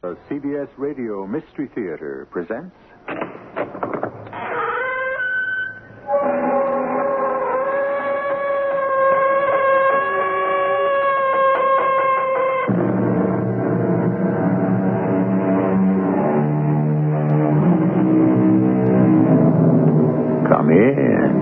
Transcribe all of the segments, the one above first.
The CBS Radio Mystery Theater presents... Come in.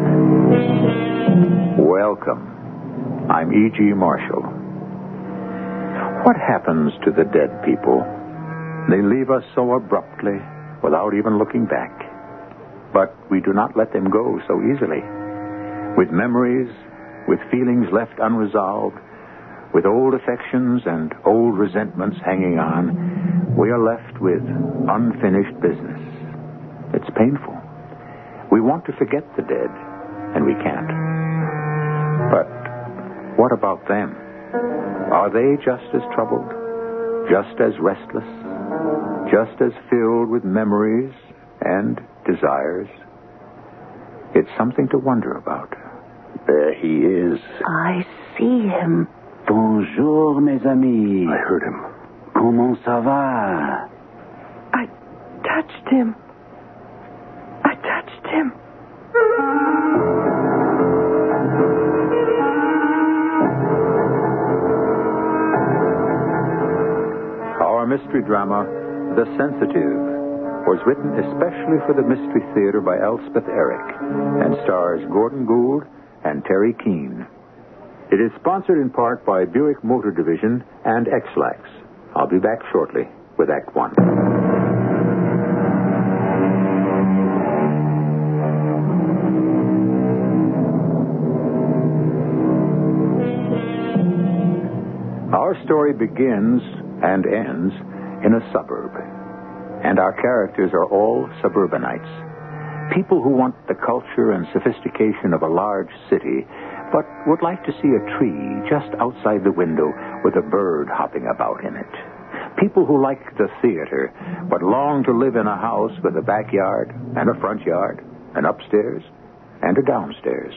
Welcome. I'm E.G. Marshall. What happens to the dead people? They leave us so abruptly, without even looking back. But we do not let them go so easily. With memories, with feelings left unresolved, with old affections and old resentments hanging on, we are left with unfinished business. It's painful. We want to forget the dead, and we can't. But what about them? Are they just as troubled? Just as restless? Just as filled with memories and desires? It's something to wonder about. There he is. I see him. Bonjour, mes amis. I heard him. Comment ça va? I touched him. Our mystery drama, The Sensitive, was written especially for the Mystery Theater by Elspeth Eric and stars Gordon Gould and Terry Keane. It is sponsored in part by Buick Motor Division and X-Lax. I'll be back shortly with Act One. Our story begins and ends in a suburb. And our characters are all suburbanites. People who want the culture and sophistication of a large city, but would like to see a tree just outside the window with a bird hopping about in it. People who like the theater, but long to live in a house with a backyard and a front yard, an upstairs and a downstairs.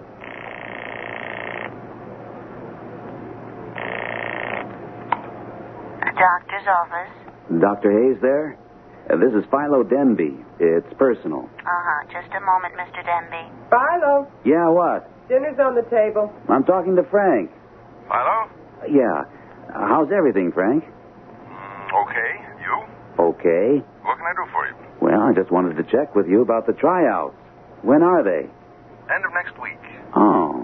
Doctor's office. Dr. Hayes there? This is Philo Denby. It's personal. Just a moment, Mr. Denby. Philo, Yeah, what? dinner's on the table. I'm talking to Frank. Philo? Yeah. How's everything, Frank? Okay. You? Okay. What can I do for you? Well, I just wanted to check with you about the tryouts. When are they? End of next week. Oh.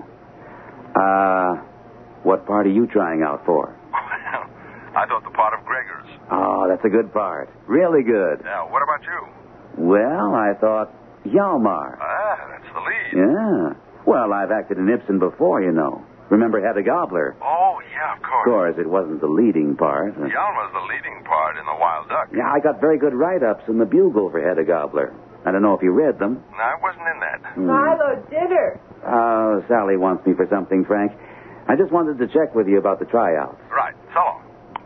What part are you trying out for? I thought the part of Gregor's. Oh, that's a good part. Really good. Yeah, what about you? Well, I thought Hjalmar. That's the lead. Yeah. Well, I've acted in Ibsen before, you know. Remember Hedda Gabler? Oh, yeah, of Of course. course, it wasn't the leading part. Yalma's the leading part in The Wild Duck. Yeah, I got very good write-ups in the Bugle for Hedda Gabler. I don't know if you read them. No, I wasn't in that. Philo, dinner. Sally wants me for something, Frank. I just wanted to check with you about the tryouts. Right. So long.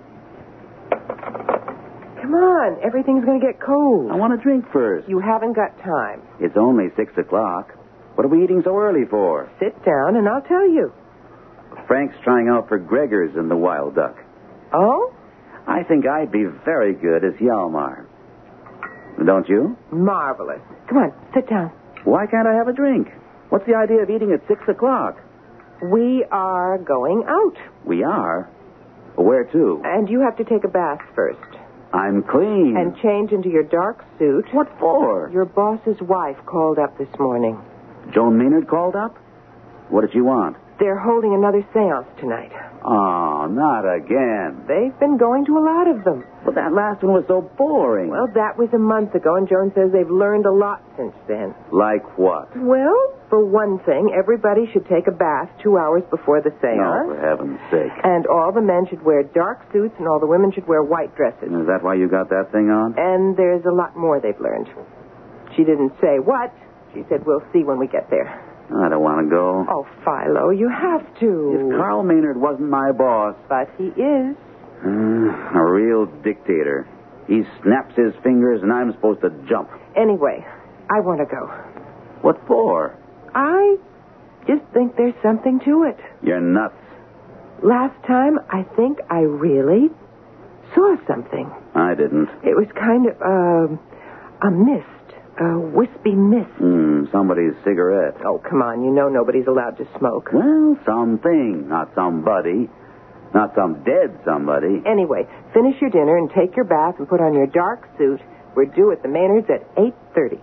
Come on, everything's going to get cold. I want a drink first. You haven't got time. It's only 6 o'clock. What are we eating so early for? Sit down and I'll tell you. Frank's trying out for Gregor's in The Wild Duck. Oh? I think I'd be very good as Hjalmar. Don't you? Marvelous. Come on, sit down. Why can't I have a drink? What's the idea of eating at 6 o'clock? We are going out. We are? Where to? And you have to take a bath first. I'm clean. And change into your dark suit. What for? Your boss's wife called up this morning. Joan Maynard called up? What did she want? They're holding another seance tonight. Oh, not again. They've been going to a lot of them. But that last one was so boring. Well, that was a month ago, and Joan says they've learned a lot since then. Like what? Well, for one thing, everybody should take a bath 2 hours before the seance. No, for heaven's sake. And all the men should wear dark suits, and all the women should wear white dresses. Is that why you got that thing on? And there's a lot more they've learned. She didn't say what. She said, we'll see when we get there. I don't want to go. Oh, Philo, you have to. If Carl Maynard wasn't my boss... But he is. A real dictator. He snaps his fingers and I'm supposed to jump. Anyway, I want to go. What for? I just think there's something to it. You're nuts. Last time, I think I really saw something. I didn't. It was kind of a mist, a wispy mist. Somebody's cigarette. Oh, come on. You know nobody's allowed to smoke. Well, something, not somebody. Not some dead somebody. Anyway, finish your dinner and take your bath and put on your dark suit. We're due at the Maynards at 8:30.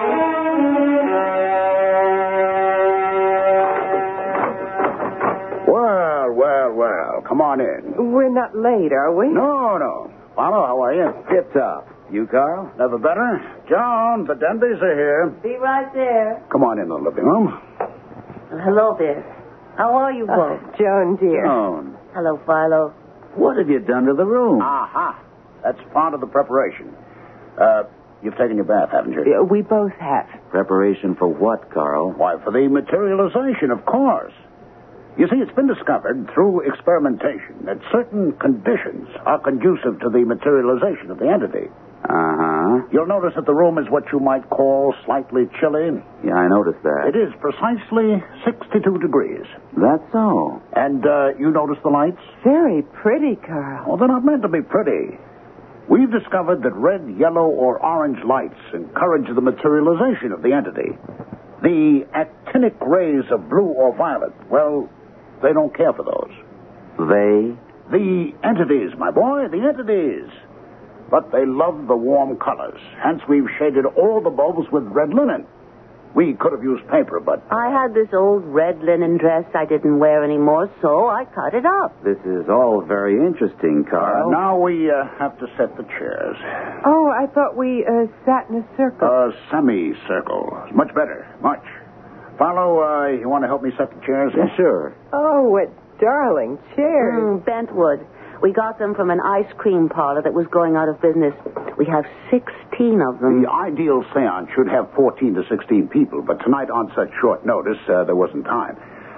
Well. Come on in. We're not late, are we? No. Follow, how are you? Tip top. You, Carl? Never better. John, the Denbys are here. Be right there. Come on in the living room. Hello there. How are you both? Joan, dear. Joan, Hello, Philo. what have you done to the room? Aha. That's part of the preparation. You've taken your bath, haven't you? Yeah, we both have. Preparation for what, Carl? Why, for the materialization, of course. You see, it's been discovered through experimentation that certain conditions are conducive to the materialization of the entity. Uh-huh. You'll notice that the room is what you might call slightly chilly. Yeah, I noticed that. It is precisely 62 degrees. That's so. And you notice the lights? Very pretty, Carl. Well, they're not meant to be pretty. We've discovered that red, yellow, or orange lights encourage the materialization of the entity. The actinic rays of blue or violet, well, they don't care for those. They? The entities, my boy, the entities. But they love the warm colors. Hence, we've shaded all the bulbs with red linen. We could have used paper, but... I had this old red linen dress I didn't wear anymore, so I cut it up. This is all very interesting, Carl. now we have to set the chairs. Oh, I thought we sat in a circle. A semicircle. Much better. Much. Philo, you want to help me set the chairs? Yeah, sure. Oh, what darling chairs. Bentwood. We got them from an ice cream parlor that was going out of business. We have 16 of them. The ideal seance should have 14 to 16 people, but tonight on such short notice, there wasn't time.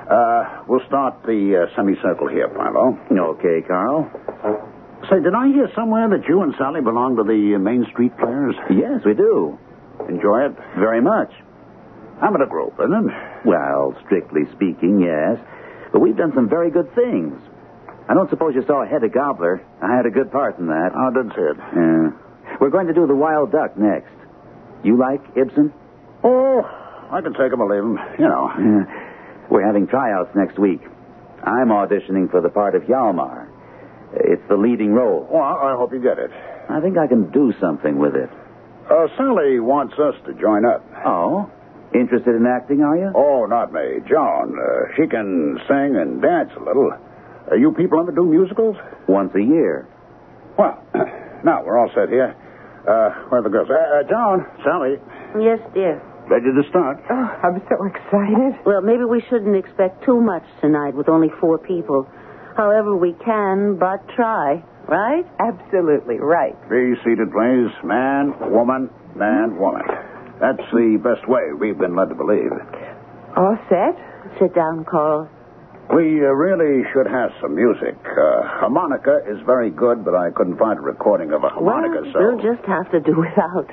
We'll start the semicircle here, Philo. Okay, Carl. Say, did I hear somewhere that you and Sally belong to the Main Street Players? Yes, we do. Enjoy it? Very much. Amateur group, isn't it? Well, strictly speaking, yes. But we've done some very good things. I don't suppose you saw Hedda Gabler. I had a good part in that. I didn't see it. Yeah. We're going to do The Wild Duck next. You like Ibsen? Oh, I can take him or leave him. You know. Yeah. We're having tryouts next week. I'm auditioning for the part of Hjalmar. It's the leading role. Well, I hope you get it. I think I can do something with it. Sally wants us to join up. Oh? Interested in acting, are you? Oh, not me. Joan. She can sing and dance a little. You people ever do musicals? Once a year. Well, now we're all set here. Where are the girls? Joan, Sally, Yes, dear. ready to start? Oh, I'm so excited. Well, maybe we shouldn't expect too much tonight with only 4 people. However, we can but try, right? Absolutely right. Be seated, please. Man, woman, man, woman. That's the best way we've been led to believe. All set? Sit down, Carl. We really should have some music. Harmonica is very good, but I couldn't find a recording of a harmonica, Well, so... we'll just have to do without.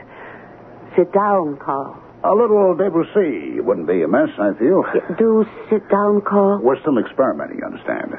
Sit down, Carl. A little Debussy wouldn't be amiss, I feel. Do sit down, Carl. We're still experimenting, you understand.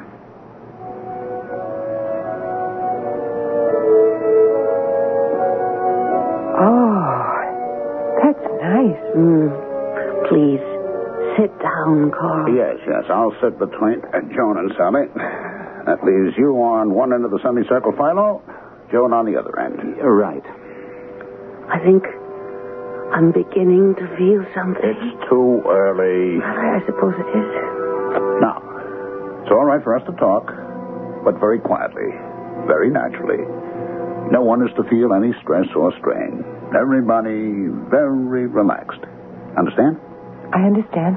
Oh, that's nice. Please, sit down, Carl. Yes, I'll sit between Joan and Sally. That leaves you on one end of the semicircle, Philo. Joan on the other end. You're right. I think I'm beginning to feel something. It's too early. I suppose it is. Now, it's all right for us to talk, but very quietly, very naturally. No one is to feel any stress or strain. Everybody very relaxed. Understand? I understand.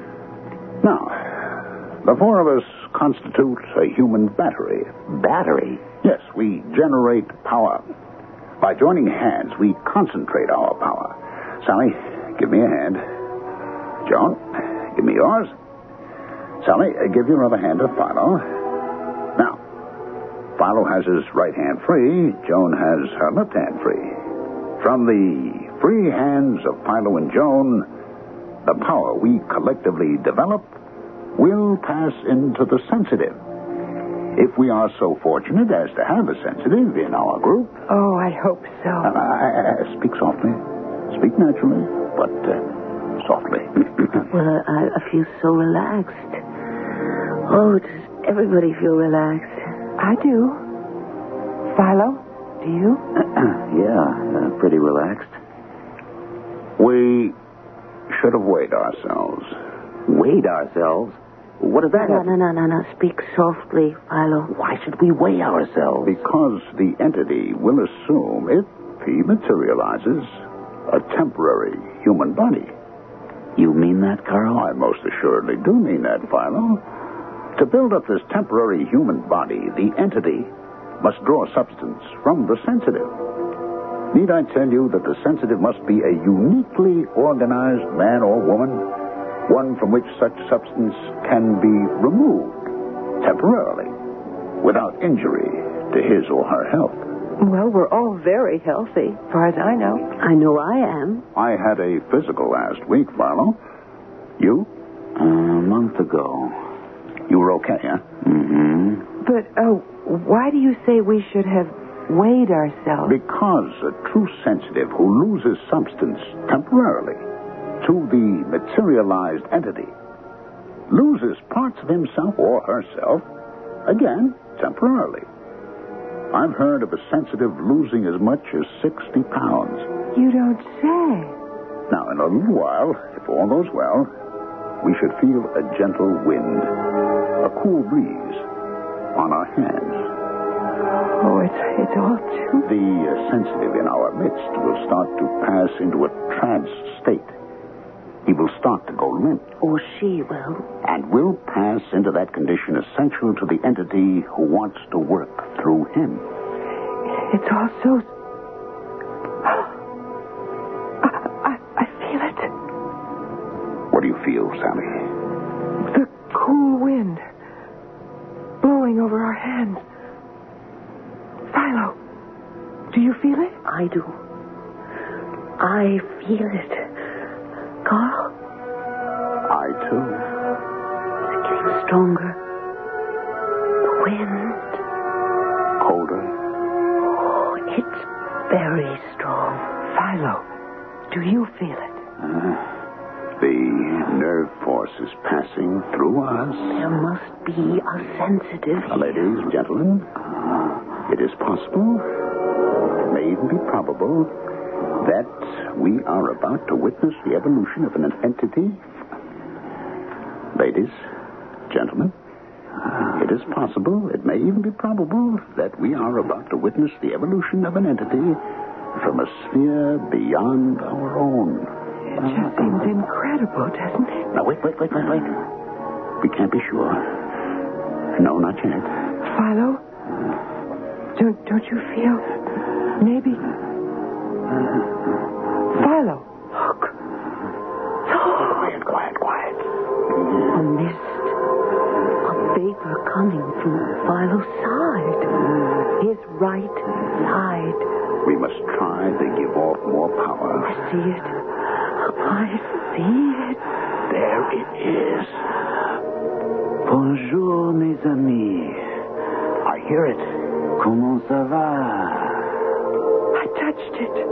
Now, the 4 of us constitute a human battery. Battery? Yes, we generate power. By joining hands, we concentrate our power. Sally, give me a hand. Joan, give me yours. Sally, give your other hand to Philo. Now, Philo has his right hand free. Joan has her left hand free. From the free hands of Philo and Joan, the power we collectively develop will pass into the sensitive. If we are so fortunate as to have a sensitive in our group. Oh, I hope so. Speak softly. Speak naturally, but softly. Well, I feel so relaxed. Oh, does everybody feel relaxed? I do. Philo, do you? Yeah, pretty relaxed. We should have weighed ourselves. Weighed ourselves? What does that have? No. Speak softly, Philo. Why should we weigh ourselves? Because the entity will assume, if he materializes, a temporary human body. You mean that, Carl? I most assuredly do mean that, Philo. To build up this temporary human body, the entity must draw substance from the sensitive. Need I tell you that the sensitive must be a uniquely organized man or woman, one from which such substance can be removed temporarily without injury to his or her health? Well, we're all very healthy, as far as I know. I know I am. I had a physical last week, Philo. You? A month ago. You were okay, huh? Mm-hmm. But, why do you say we should have weighed ourselves? Because a true sensitive who loses substance temporarily to the materialized entity loses parts of himself or herself, again, temporarily. I've heard of a sensitive losing as much as 60 pounds. You don't say. Now, in a little while, if all goes well, we should feel a gentle wind, a cool breeze on our hands. Oh, it's all too... The sensitive in our midst will start to pass into a trance state. He will start to go limp. Or she will. And will pass into that condition essential to the entity who wants to work through him. It's all so... I feel it. What do you feel, Sally? The cool wind blowing over our hands. Philo, do you feel it? I do. I feel it. Carl? I, too. It's getting stronger. The wind. Colder. Oh, it's very strong. Philo, do you feel it? The nerve force is passing through us. There must be a sensitive here. Ladies, gentlemen, it is possible, it may even be probable, that we are about to witness the evolution of an entity. Ladies, gentlemen, it is possible, it may even be probable, that we are about to witness the evolution of an entity from a sphere beyond our own. It just seems incredible, doesn't it? Now, wait. We can't be sure. No, not yet. Philo, don't you feel... maybe... Philo, look. Quiet. A mist. A vapor coming from Philo's side. His right side. We must try to give off more power. I see it. I see it. There it is. Bonjour, mes amis. I hear it. Comment ça va? I touched it.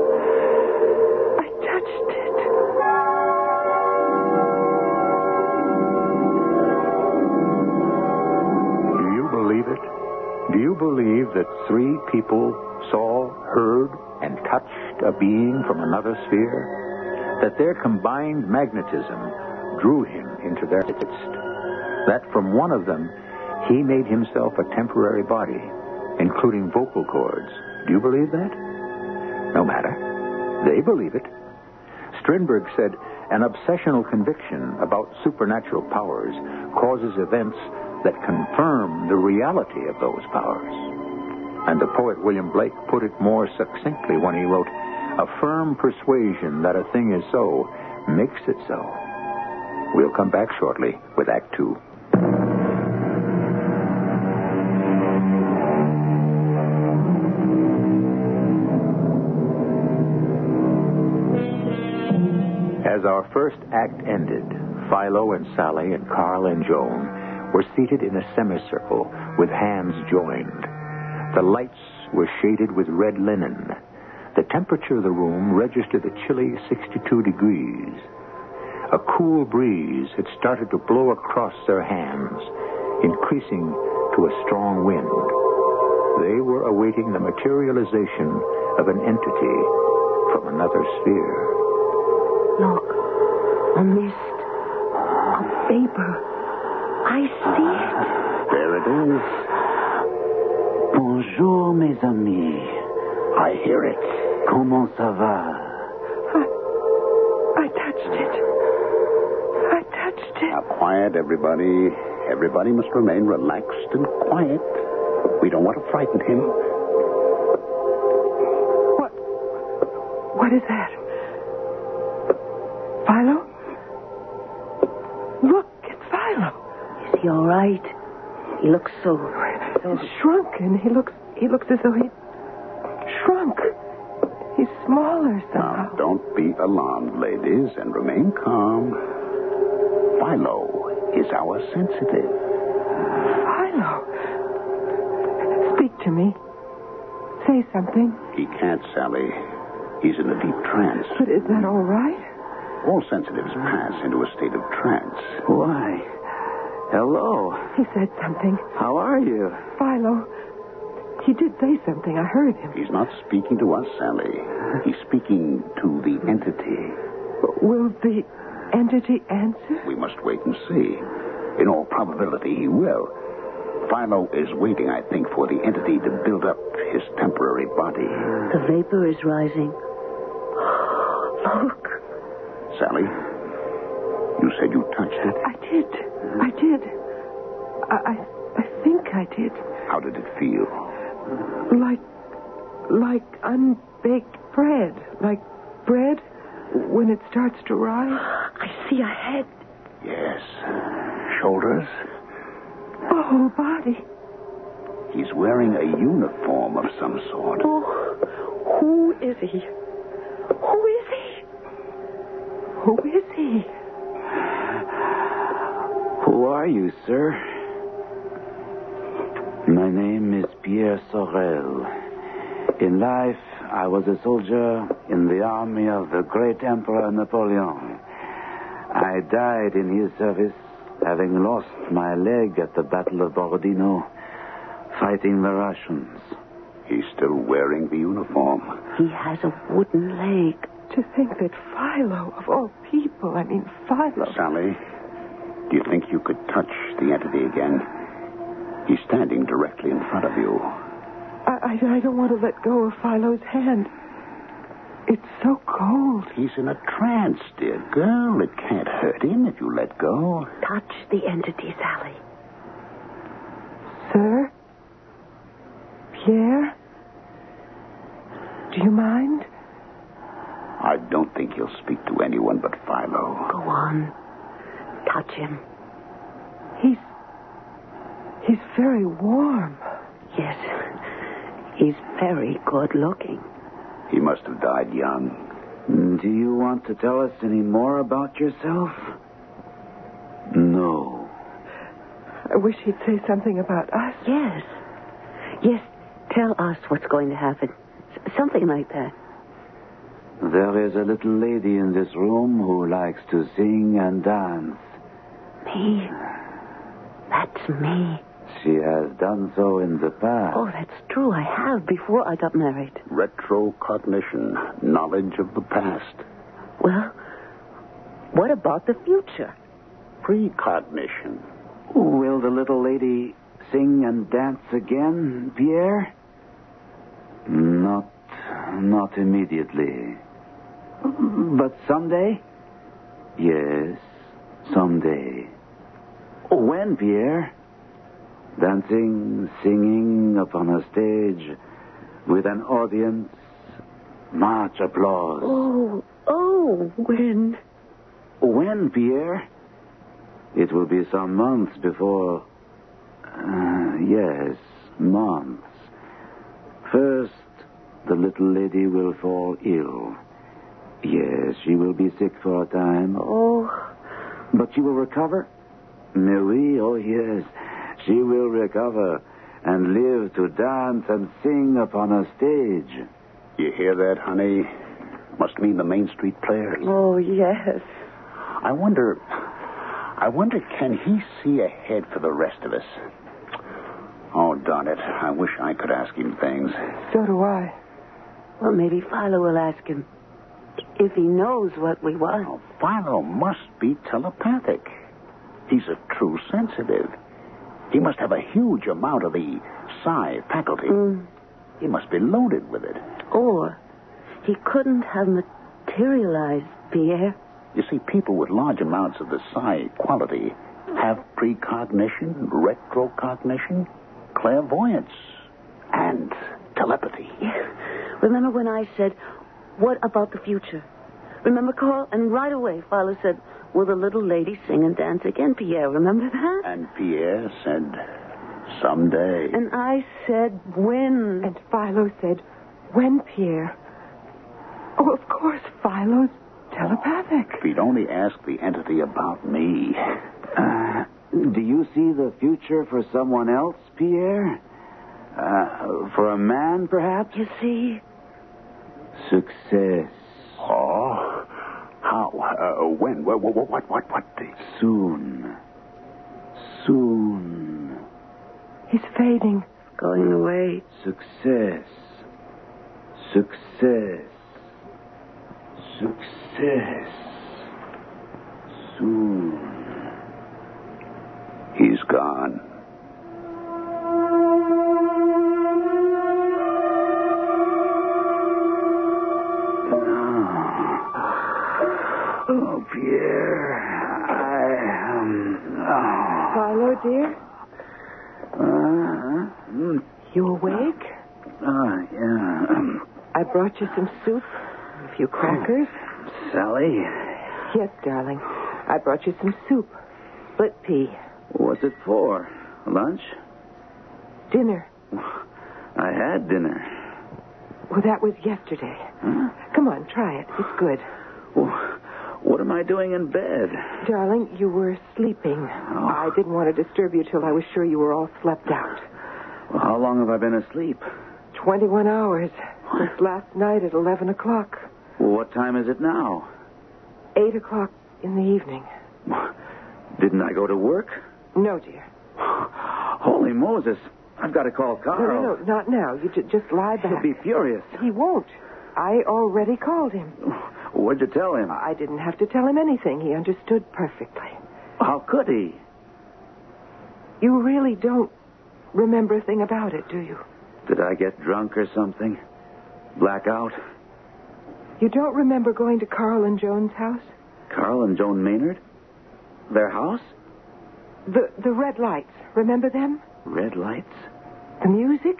Do you believe it? Do you believe that 3 people saw, heard, and touched a being from another sphere? That their combined magnetism drew him into their midst? That from one of them, he made himself a temporary body, including vocal cords? Do you believe that? No matter. They believe it. Strindberg said, an obsessional conviction about supernatural powers causes events that confirm the reality of those powers. And the poet William Blake put it more succinctly when he wrote, a firm persuasion that a thing is so makes it so. We'll come back shortly with Act 2. As our first act ended, Philo and Sally and Carl and Joan were seated in a semicircle with hands joined. The lights were shaded with red linen. The temperature of the room registered a chilly 62 degrees. A cool breeze had started to blow across their hands, increasing to a strong wind. They were awaiting the materialization of an entity from another sphere. Look, a mist, a vapor. I see it. There it is. Bonjour, mes amis. I hear it. Comment ça va? I touched it. I touched it. Now, quiet, everybody. Everybody must remain relaxed and quiet. We don't want to frighten him. What is that? Philo? Look, it's Philo. Is he all right? He looks so Shrunken. He looks as though he'd shrunk. He's smaller somehow. Now, don't be alarmed, ladies, and remain calm. Philo is our sensitive. Philo. Speak to me. Say something. He can't, Sally. He's in a deep trance. But is that all right? All sensitives pass into a state of trance. Why? Hello. He said something. How are you? Philo. He did say something. I heard him. He's not speaking to us, Sally. He's speaking to the entity. Will the entity answer? We must wait and see. In all probability, he will. Philo is waiting, I think, for the entity to build up his temporary body. The vapor is rising. Look. Sally, you said you touched it. I did. I think I did. How did it feel? Like unbaked bread. Like bread when it starts to rise. I see a head. Yes. Shoulders. The whole body. He's wearing a uniform of some sort. Oh, who is he? Who is he? Who is he? Who are you, sir? My name is Pierre Sorel. In life, I was a soldier in the army of the great Emperor Napoleon. I died in his service, having lost my leg at the Battle of Borodino, fighting the Russians. He's still wearing the uniform. He has a wooden leg. To think that Philo, of all people, Philo. Sally, do you think you could touch the entity again? He's standing directly in front of you. I don't want to let go of Philo's hand. It's so cold. He's in a trance, dear girl. It can't hurt him if you let go. Touch the entity, Sally. Sir? Pierre? Do you mind? I don't think he'll speak to anyone but Philo. Go on. Touch him. He's very warm. Yes. He's very good looking. He must have died young. Do you want to tell us any more about yourself? No. I wish he'd say something about us. Yes. Yes, tell us what's going to happen. Something like that. There is a little lady in this room who likes to sing and dance. Me? That's me. She has done so in the past. Oh, that's true. I have before I got married. Retrocognition, knowledge of the past. Well, what about the future? Precognition. Will the little lady sing and dance again, Pierre? Not immediately. But someday? Yes, someday. When, Pierre? Dancing, singing upon a stage with an audience, much applause. Oh, when? When, Pierre? It will be some months before... yes, months. First, the little lady will fall ill. Yes, she will be sick for a time. Oh. But she will recover Oui, oh yes. She will recover and live to dance and sing upon a stage. You hear that, honey? Must mean the Main Street Players. Oh, yes. I wonder, can he see ahead for the rest of us? Oh, darn it. I wish I could ask him things. So do I. Well, maybe Philo will ask him if he knows what we want. Oh, Philo must be telepathic. He's a true sensitive. He must have a huge amount of the psi faculty. He must be loaded with it. Or he couldn't have materialized, Pierre. You see, people with large amounts of the psi quality have precognition, retrocognition, clairvoyance, and telepathy. Remember when I said, what about the future? Remember, Carl? And right away, Philo said, will the little lady sing and dance again, Pierre? Remember that? And Pierre said, someday. And I said, when? And Philo said, when, Pierre? Oh, of course, Philo's telepathic. If he'd only asked the entity about me. Do you see the future for someone else, Pierre? For a man, perhaps? You see? Success. Oh? How? When? What? Soon. He's fading. Going away. Success. Soon. He's gone. Oh, Pierre, Philo, dear? You awake? Yeah. I brought you some soup, a few crackers. Sally? Yes, darling. I brought you some soup. Split pea. What's it for? Lunch? Dinner. I had dinner. Well, that was yesterday. Huh? Come on, try it. It's good. What am I doing in bed? Darling, you were sleeping. I didn't want to disturb you till I was sure you were all slept out. Well, how long have I been asleep? 21 hours. Since last night at 11 o'clock. Well, what time is it now? 8 o'clock in the evening. Didn't I go to work? No, dear. Holy Moses. I've got to call Carl. No, not now. You just lie back. He'll be furious. He won't. I already called him. What'd you tell him? I didn't have to tell him anything. He understood perfectly. How could he? You really don't remember a thing about it, do you? Did I get drunk or something? Blackout? You don't remember going to Carl and Joan's house? Carl and Joan Maynard? Their house? The red lights. Remember them? Red lights? The music?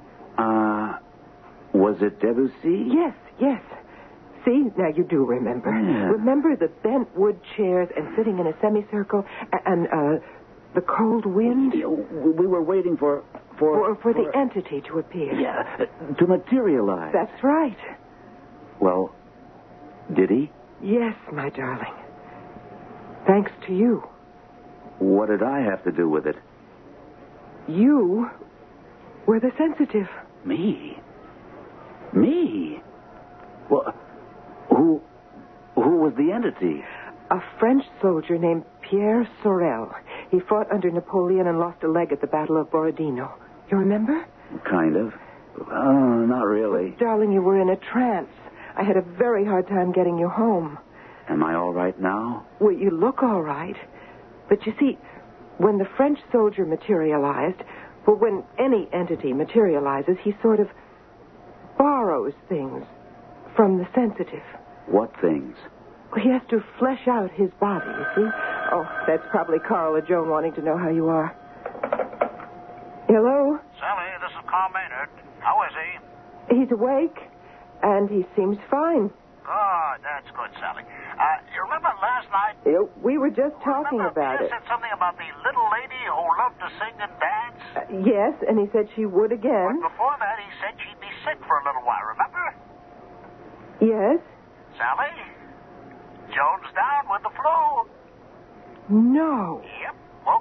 Was it Debussy? Yes. See, now you do remember. Yeah. Remember the bent wood chairs and sitting in a semicircle and the cold wind? We were waiting for the entity to appear. Yeah, to materialize. That's right. Well, did he? Yes, my darling. Thanks to you. What did I have to do with it? You were the sensitive. Me? Well, who was the entity? A French soldier named Pierre Sorel. He fought under Napoleon and lost a leg at the Battle of Borodino. You remember? Kind of. Not really. Darling, you were in a trance. I had a very hard time getting you home. Am I all right now? Well, you look all right. But you see, when the French soldier materialized, well, when any entity materializes, he sort of borrows things from the sensitive. What things? Well, he has to flesh out his body, you see. Oh, that's probably Carl or Joan wanting to know how you are. Hello? Sally, this is Carl Maynard. How is he? He's awake, and he seems fine. Good, that's good, Sally. You remember last night? We were just talking about you it. said something about the little lady who loved to sing and dance? Yes, and he said she would again. But before that, he said she'd be sick for a little while, remember? Yes? Sally? Joan's down with the flu. No. Yep. Well,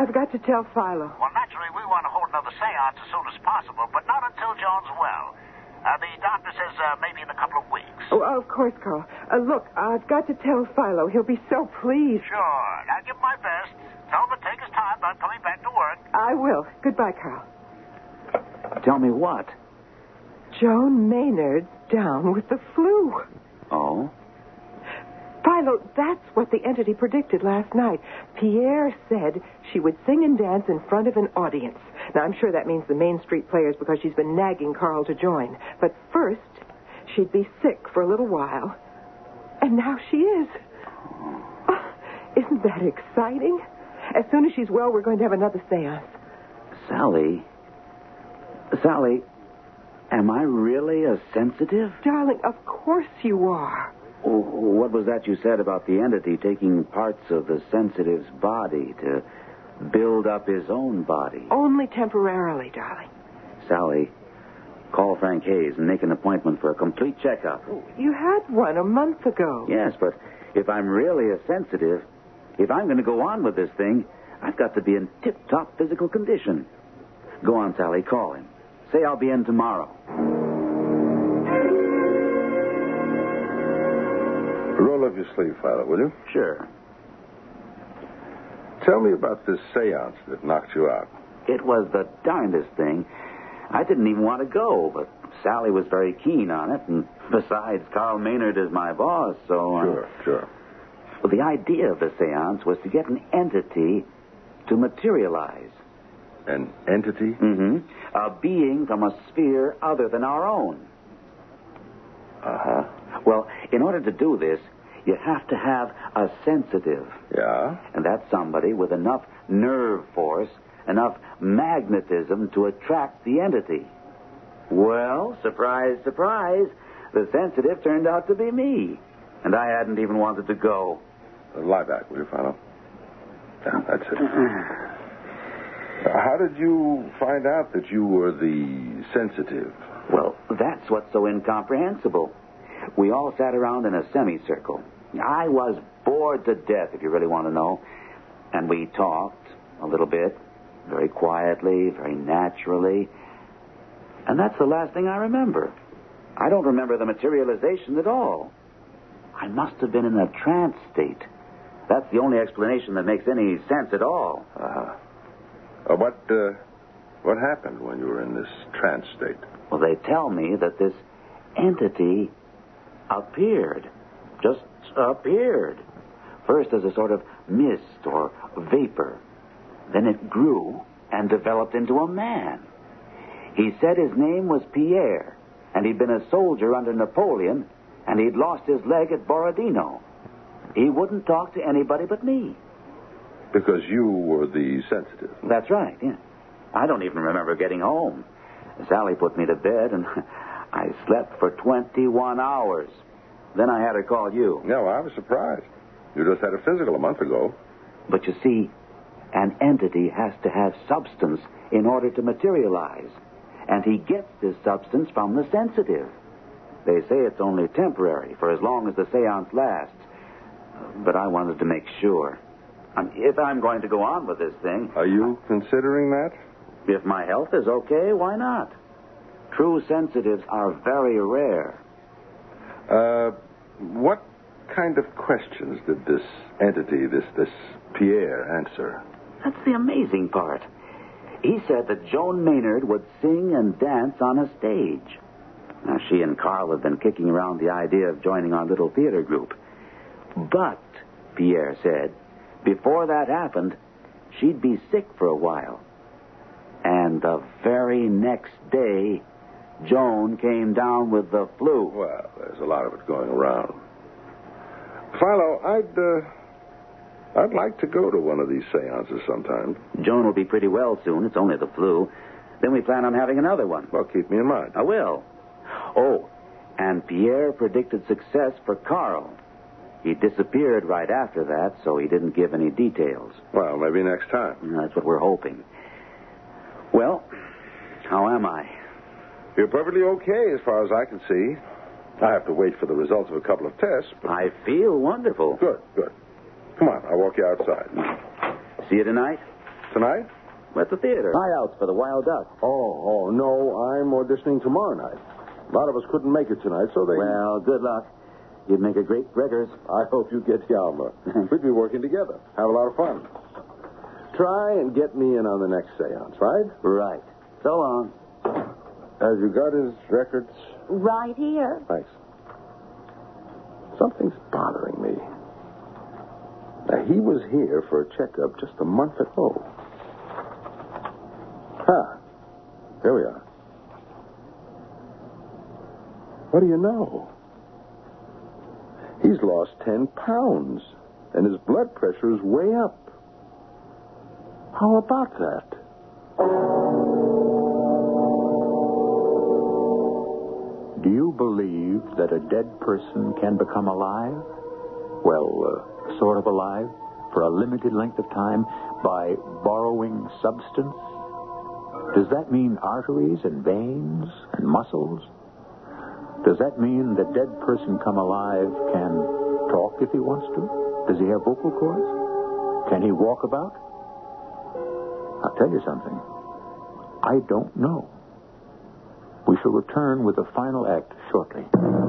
I've got to tell Philo. Well, naturally, we want to hold another seance as soon as possible, but not until John's well. The doctor says maybe in a couple of weeks. Oh, of course, Carl. Look, I've got to tell Philo. He'll be so pleased. Sure. I'll give my best. Tell him to take his time about coming back to work. I will. Goodbye, Carl. Tell me what? Joan Maynard's down with the flu. Oh? Philo, that's what the entity predicted last night. Pierre said she would sing and dance in front of an audience. Now, I'm sure that means the Main Street Players because she's been nagging Carl to join. But first, she'd be sick for a little while. And now she is. Oh, isn't that exciting? As soon as she's well, we're going to have another seance. Sally, am I really a sensitive? Darling, of course you are. What was that you said about the entity taking parts of the sensitive's body to build up his own body? Only temporarily, darling. Sally, call Frank Hayes and make an appointment for a complete checkup. You had one a month ago. Yes, but if I'm really a sensitive, if I'm going to go on with this thing, I've got to be in tip-top physical condition. Go on, Sally, call him. Say I'll be in tomorrow. Roll up your sleeve, Philo, will you? Sure. Tell me about this seance that knocked you out. It was the darndest thing. I didn't even want to go, but Sally was very keen on it, and besides, Carl Maynard is my boss, so... Sure. Well, the idea of the seance was to get an entity to materialize. An entity? Mm-hmm. A being from a sphere other than our own. Uh-huh. Well, in order to do this, you have to have a sensitive. Yeah? And that's somebody with enough nerve force, enough magnetism to attract the entity. Well, surprise, surprise, the sensitive turned out to be me. And I hadn't even wanted to go. Lie back, will you, Philo? Yeah, that's it. How did you find out that you were the sensitive? Well, that's what's so incomprehensible. We all sat around in a semicircle. I was bored to death, if you really want to know. And we talked a little bit, very quietly, very naturally. And that's the last thing I remember. I don't remember the materialization at all. I must have been in a trance state. That's the only explanation that makes any sense at all. What happened when you were in this trance state? Well, they tell me that this entity appeared. Just appeared. First as a sort of mist or vapor. Then it grew and developed into a man. He said his name was Pierre, and he'd been a soldier under Napoleon, and he'd lost his leg at Borodino. He wouldn't talk to anybody but me. Because you were the sensitive. That's right, yeah. I don't even remember getting home. Sally put me to bed, and I slept for 21 hours. Then I had her call you. No, I was surprised. You just had a physical a month ago. But you see, an entity has to have substance in order to materialize. And he gets this substance from the sensitive. They say it's only temporary, for as long as the seance lasts. But I wanted to make sure. If I'm going to go on with this thing... Are you considering that? If my health is okay, why not? True sensitives are very rare. What kind of questions did this entity, this Pierre, answer? That's the amazing part. He said that Joan Maynard would sing and dance on a stage. Now, she and Carl have been kicking around the idea of joining our little theater group. But, Pierre said, before that happened, she'd be sick for a while. And the very next day, Joan came down with the flu. Well, there's a lot of it going around. Philo, I'd like to go to one of these seances sometime. Joan will be pretty well soon. It's only the flu. Then we plan on having another one. Well, keep me in mind. I will. Oh, and Pierre predicted success for Carl. He disappeared right after that, so he didn't give any details. Well, maybe next time. That's what we're hoping. Well, how am I? You're perfectly okay as far as I can see. I have to wait for the results of a couple of tests, but... I feel wonderful. Good. Come on, I'll walk you outside. See you tonight? Tonight? At the theater. Tryouts for the Wild Duck. Oh, no. I'm auditioning tomorrow night. A lot of us couldn't make it tonight, so they... Well, good luck. You'd make a great Gregors. I hope you get Yalma. We'd be working together. Have a lot of fun. Try and get me in on the next seance, right? Right. So long. Have you got his records? Right here. Thanks. Something's bothering me. Now, he was here for a checkup just a month ago. Here we are. What do you know? He's lost 10 pounds, and his blood pressure is way up. How about that? Do you believe that a dead person can become alive? Well, sort of alive for a limited length of time by borrowing substance? Does that mean arteries and veins and muscles? Does that mean the dead person come alive can talk if he wants to? Does he have vocal cords? Can he walk about? I'll tell you something. I don't know. We shall return with the final act shortly.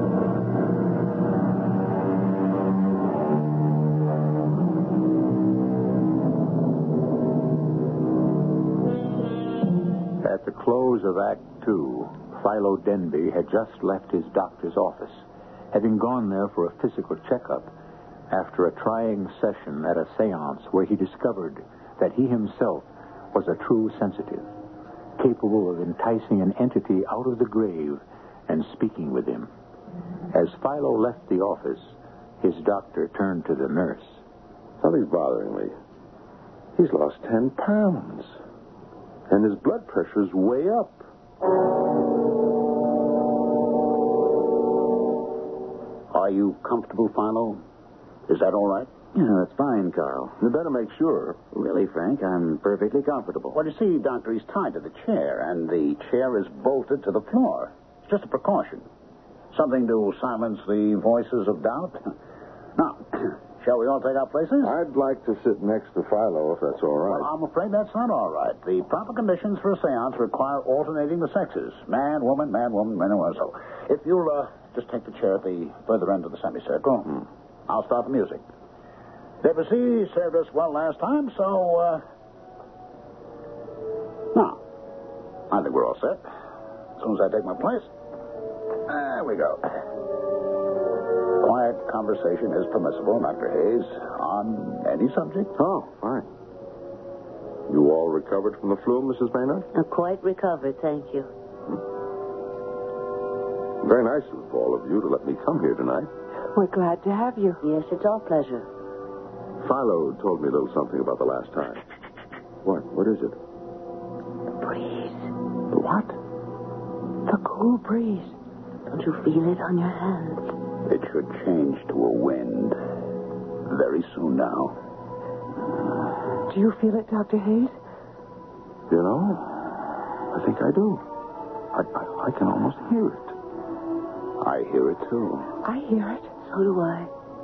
At the close of Act 2, Philo Denby had just left his doctor's office, having gone there for a physical checkup after a trying session at a seance where he discovered that he himself was a true sensitive, capable of enticing an entity out of the grave and speaking with him. As Philo left the office, his doctor turned to the nurse. Something's bothering me. He's lost 10 pounds, and his blood pressure's way up. Are you comfortable, Philo? Is that all right? Yeah, that's fine, Carl. You better make sure. Really, Frank, I'm perfectly comfortable. Well, you see, Doctor, he's tied to the chair, and the chair is bolted to the floor. It's just a precaution. Something to silence the voices of doubt. Now, shall we all take our places? I'd like to sit next to Philo, if that's all right. Well, I'm afraid that's not all right. The proper conditions for a seance require alternating the sexes. Man, woman, man, woman, man, and woman. So, if you'll just take the chair at the further end of the semicircle, I'll start the music. Debussy served us well last time, so, now, I think we're all set. As soon as I take my place, there we go. Quiet conversation is permissible, Dr. Hayes, on any subject. Oh, fine. You all recovered from the flu, Mrs. Maynard? Quite recovered, thank you. Very nice of all of you to let me come here tonight. We're glad to have you. Yes, it's our pleasure. Philo told me a little something about the last time. What? What is it? The breeze. The what? The cool breeze. Don't you feel it on your hands? It should change to a wind very soon now. Do you feel it, Dr. Hayes? You know, I think I do. I can almost hear it. I hear it, too. I hear it. So do I.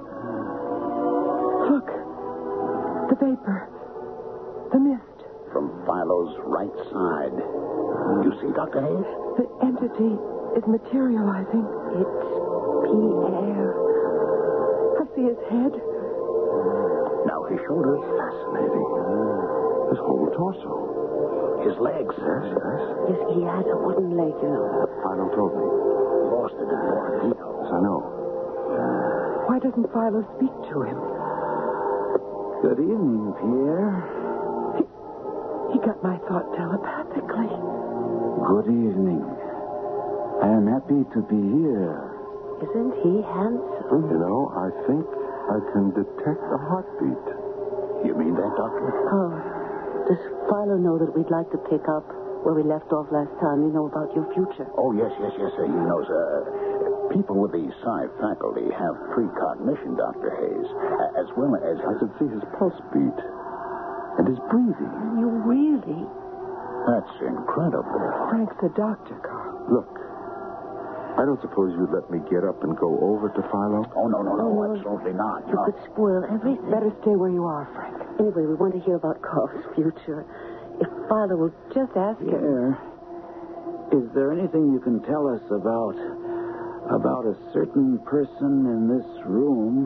Look. The vapor. The mist. From Philo's right side. You see, Dr. Hayes? The entity is materializing. It's Pierre. I see his head. Now his shoulders. Fascinating. His whole torso. His legs. Yes. Yes, he has a wooden leg, you know. Philo told me. Lost it in more detail. Yes, I know. Why doesn't Philo speak to him? Good evening, Pierre. He got my thought telepathically. Good evening. I am happy to be here. Isn't he handsome? You know, I think I can detect a heartbeat. You mean that, Doctor? Oh, does Philo know that we'd like to pick up where we left off last time? You know about your future. Oh, yes. He knows. People with the psi faculty have precognition, Dr. Hayes, as well as... I could see his pulse beat and his breathing. You really? That's incredible. Frank's a doctor, Carl. Look, I don't suppose you'd let me get up and go over to Philo? Oh, no, absolutely not. You No. could spoil everything. Better stay where you are, Frank. Anyway, we want to hear about Carl's future. If Philo will just ask him. Pierre, is there anything you can tell us about a certain person in this room?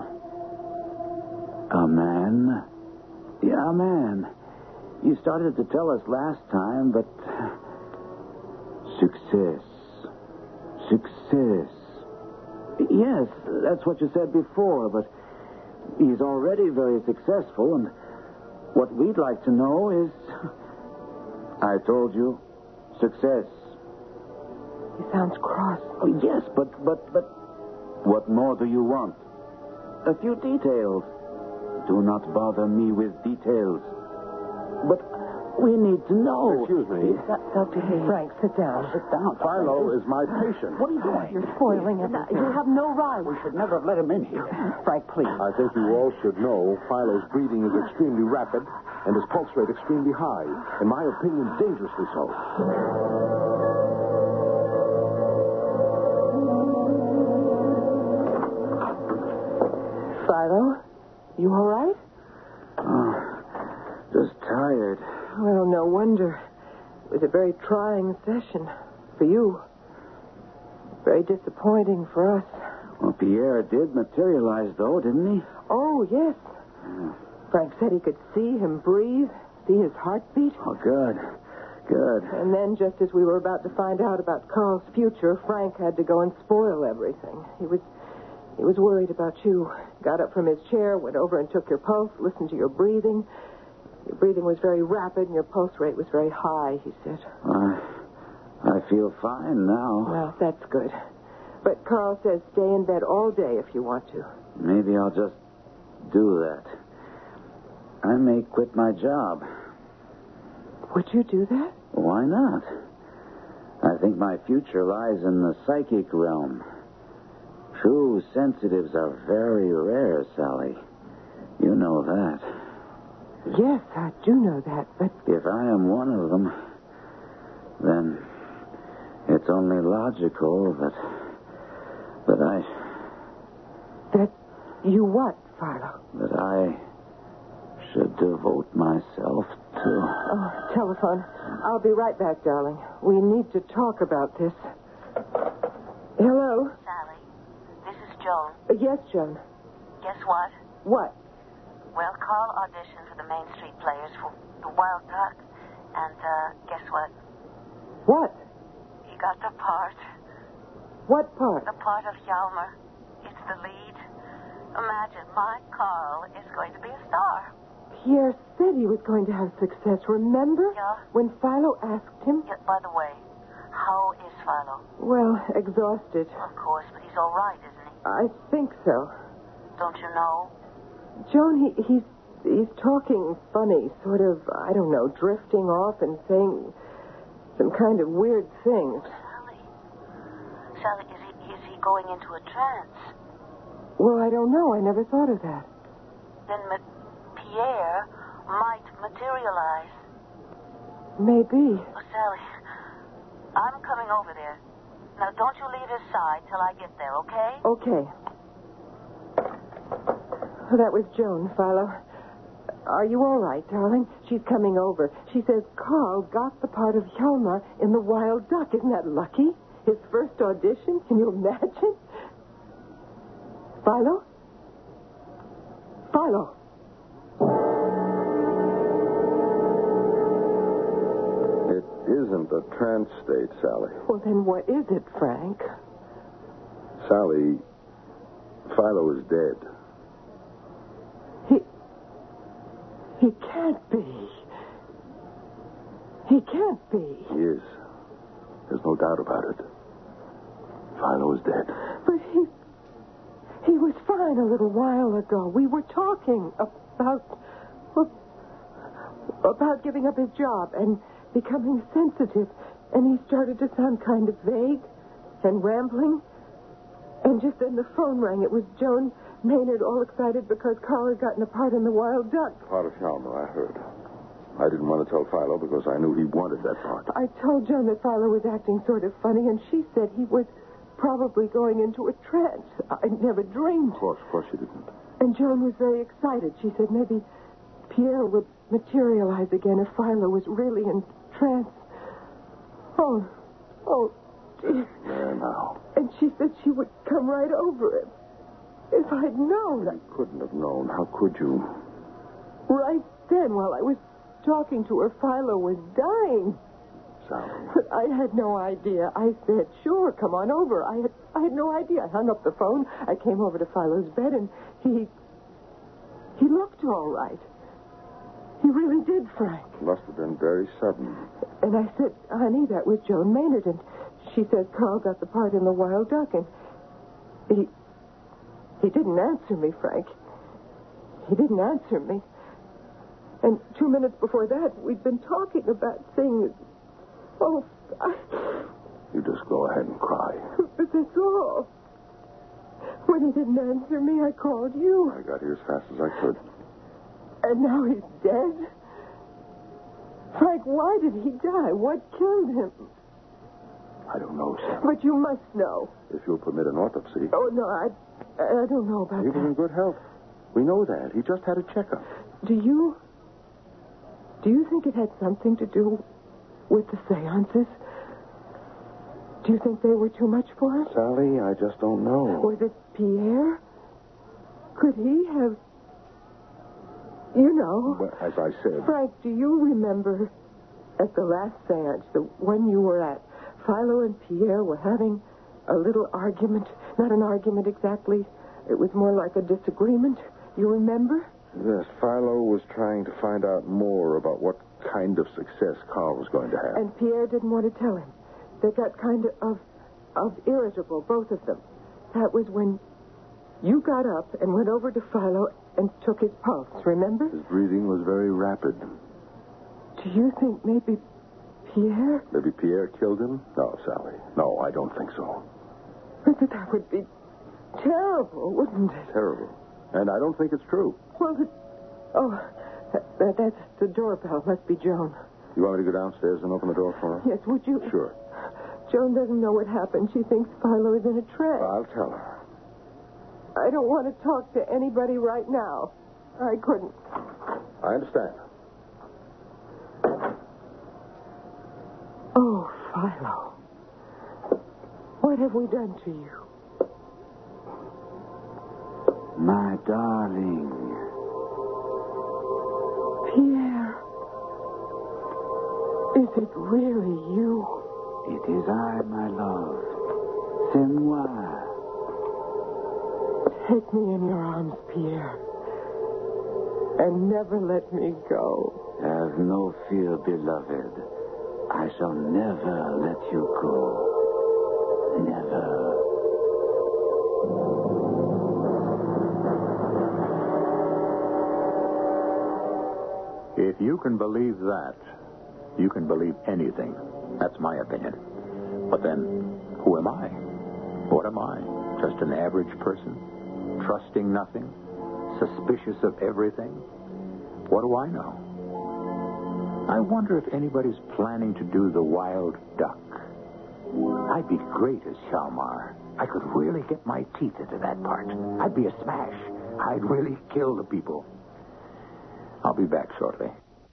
A man? Yeah, a man. You started to tell us last time, but... Success. Yes, that's what you said before, but he's already very successful, and what we'd like to know is... I told you, success. He sounds cross. Oh, yes, but what more do you want? A few details. Do not bother me with details. But we need to know. Excuse me. Dr. Hayes. Frank, sit down. Sit down. Philo is my patient. What are you doing? You're spoiling everything. You have no right. We should never have let him in here. Frank, please. I think you all should know Philo's breathing is extremely rapid and his pulse rate extremely high. In my opinion, dangerously so. Philo, you all right? Just tired. Well, no wonder. It was a very trying session for you. Very disappointing for us. Well, Pierre did materialize, though, didn't he? Oh, yes. Frank said he could see him breathe, see his heartbeat. Oh, good. And then, just as we were about to find out about Carl's future, Frank had to go and spoil everything. He was worried about you. Got up from his chair, went over and took your pulse, listened to your breathing. Your breathing was very rapid and your pulse rate was very high, he said. I feel fine now. Well, that's good. But Carl says stay in bed all day if you want to. Maybe I'll just do that. I may quit my job. Would you do that? Why not? I think my future lies in the psychic realm. True sensitives are very rare, Sally. You know that. Yes, I do know that, but... If I am one of them, then it's only logical that I... That you what, Philo? That I should devote myself to... Oh, telephone. I'll be right back, darling. We need to talk about this. Hello? Sally, this is Joan. Yes, Joan. Guess what? What? Well, Carl auditioned for the Main Street Players for the Wild Duck. And, guess what? What? He got the part. What part? The part of Hjalmar. It's the lead. Imagine, my Carl is going to be a star. Pierre said he was going to have success, remember? Yeah. When Philo asked him? Yeah, by the way, how is Philo? Well, exhausted. Of course, but he's all right, isn't he? I think so. Don't you know? Joan, he's talking funny, sort of, I don't know, drifting off and saying some kind of weird things. Sally, is he going into a trance? Well, I don't know. I never thought of that. Then Pierre might materialize. Maybe. Oh, Sally, I'm coming over there. Now, don't you leave his side till I get there, okay? Okay. Well, that was Joan, Philo. Are you all right, darling? She's coming over. She says Carl got the part of Hjalmar in The Wild Duck. Isn't that lucky? His first audition? Can you imagine? Philo? Philo. It isn't a trance state, Sally. Well, then what is it, Frank? Sally, Philo is dead. He can't be. He can't be. He is. There's no doubt about it. Philo is dead. But he was fine a little while ago. We were talking about giving up his job and becoming sensitive. And he started to sound kind of vague and rambling. And just then the phone rang. It was Joan Maynard, all excited because Carl had gotten a part in The Wild Duck. Part of Hjalmar, I heard. I didn't want to tell Philo because I knew he wanted that part. I told Joan that Philo was acting sort of funny, and she said he was probably going into a trance. I never dreamed. Of course you didn't. And Joan was very excited. She said maybe Pierre would materialize again if Philo was really in trance. Oh, dear. There now. And she said she would come right over him. If I'd known. You couldn't have known. How could you? Right then, while I was talking to her, Philo was dying. Sally. But I had no idea. I said, sure, come on over. I had no idea. I hung up the phone. I came over to Philo's bed, and he looked all right. He really did, Frank. Must have been very sudden. And I said, honey, that was Joan Maynard. And she said Carl got the part in The Wild Duck. And he didn't answer me, Frank. He didn't answer me. And 2 minutes before that, we'd been talking about things. Oh, You just go ahead and cry. But that's all. When he didn't answer me, I called you. I got here as fast as I could. And now he's dead? Frank, why did he die? What killed him? I don't know, Sally. But you must know. If you'll permit an autopsy. Oh, no, I don't know about He that. was in good health. We know that. He just had a checkup. Do you think it had something to do with the seances? Do you think they were too much for him? Sally, I just don't know. Was it Pierre? Could he have... You know... Well, as I said... Frank, do you remember at the last seance, the one you were at, Philo and Pierre were having a little argument? Not an argument exactly. It was more like a disagreement. You remember? Yes, Philo was trying to find out more about what kind of success Carl was going to have. And Pierre didn't want to tell him. They got kind of irritable, both of them. That was when you got up and went over to Philo and took his pulse, remember? His breathing was very rapid. Do you think maybe Pierre? Maybe Pierre killed him? No, Sally. No, I don't think so. But that would be terrible, wouldn't it? Terrible. And I don't think it's true. Well, that's the doorbell. Must be Joan. You want me to go downstairs and open the door for her? Yes, would you? Sure. Joan doesn't know what happened. She thinks Philo is in a trance. I'll tell her. I don't want to talk to anybody right now. I couldn't. I understand. Oh, Philo. What have we done to you? My darling. Pierre. Is it really you? It is I, my love. C'est moi. Take me in your arms, Pierre. And never let me go. Have no fear, beloved. I shall never let you go. Never. If you can believe that, you can believe anything. That's my opinion. But then, who am I? What am I? Just an average person? Trusting nothing? Suspicious of everything? What do I know? I wonder if anybody's planning to do The Wild Duck. I'd be great as Shalmar. I could really get my teeth into that part. I'd be a smash. I'd really kill the people. I'll be back shortly.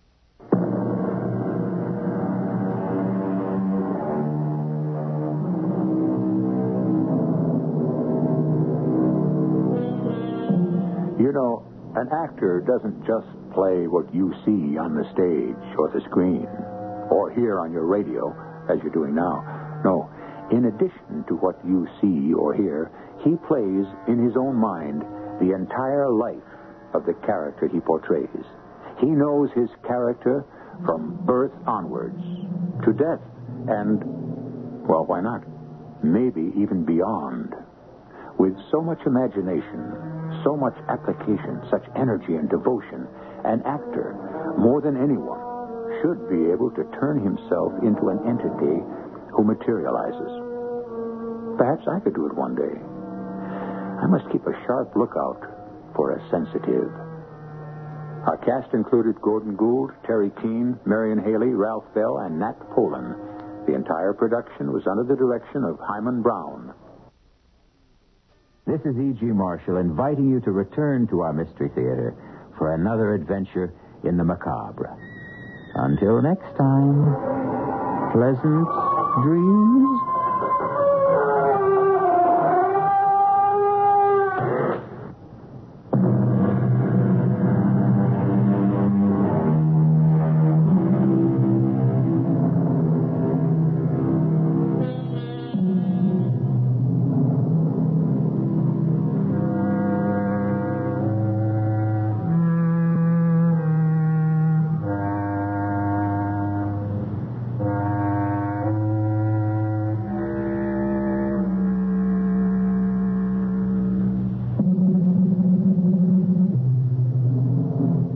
You know, an actor doesn't just play what you see on the stage or the screen or hear on your radio, as you're doing now. No, in addition to what you see or hear, he plays in his own mind the entire life of the character he portrays. He knows his character from birth onwards to death and, well, why not? Maybe even beyond. With so much imagination, so much application, such energy and devotion, an actor, more than anyone, should be able to turn himself into an entity who materializes. Perhaps I could do it one day. I must keep a sharp lookout for a sensitive. Our cast included Gordon Gould, Terry Keane, Marion Haley, Ralph Bell, and Nat Polen. The entire production was under the direction of Hyman Brown. This is E.G. Marshall inviting you to return to our Mystery Theater for another adventure in the macabre. Until next time, pleasant dreams.